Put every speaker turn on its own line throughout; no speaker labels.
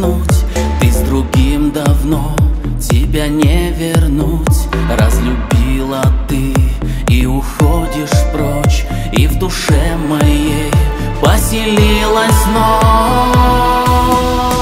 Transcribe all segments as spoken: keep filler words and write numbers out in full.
вернуть. Ты с другим давно, тебя не вернуть. Разлюбила ты и уходишь прочь, и в душе моей поселилась ночь.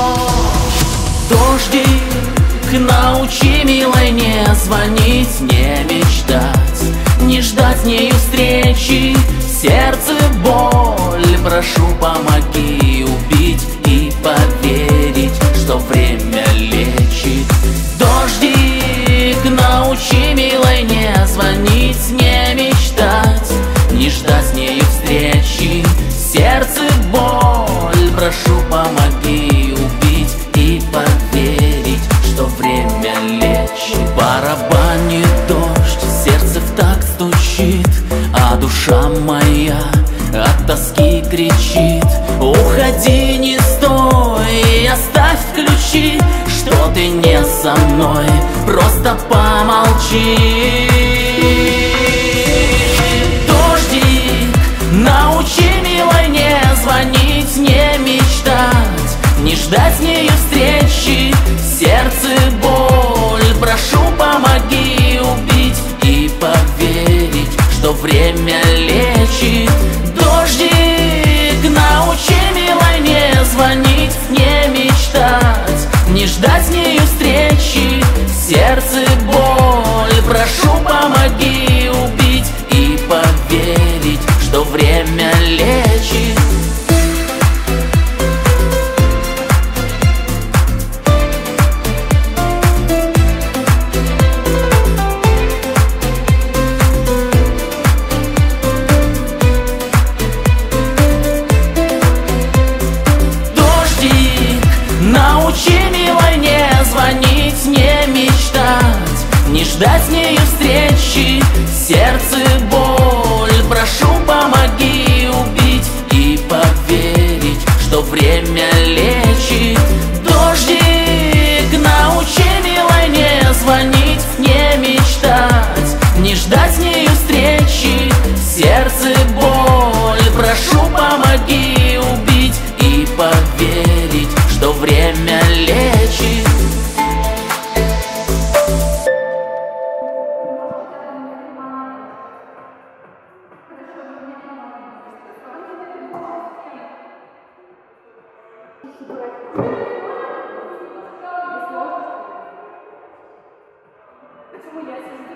Дождик, научи, милой, не звонить, не мечтать, не ждать с нею встречи. В сердце боль, прошу, помоги убить и поверить, что время лечит. Дождик, научи, милой, не звонить, не мечтать, не ждать с нею встречи. В сердце боль, прошу, помоги убить и поверить, что время лечит. Барабанит дождь, сердце в такт стучит, а душа моя от тоски кричит. Уходи, не стой, оставь ключи, что ты не со мной, просто помолчи. Дождик, научи, милой, не звонить, не мечтать, не ждать с нею встречи. В сердце боль, прошу, помоги убить и поверить, что время лечит. Дождик, научи, милой, не звонить, не мечтать, не ждать с нею встречи. В сердце боль, прошу, помоги убить и поверить, что время лечит. Научи, милой, не звонить, не мечтать, не ждать с нею встречи. В сердце боль, прошу, помоги убить и поверить, что время лечит. Дождик, научи, милой, не звонить, не мечтать, не ждать с нею встречи. В сердце боль, прошу, помоги убить и поверить, что время лечит.
Почему я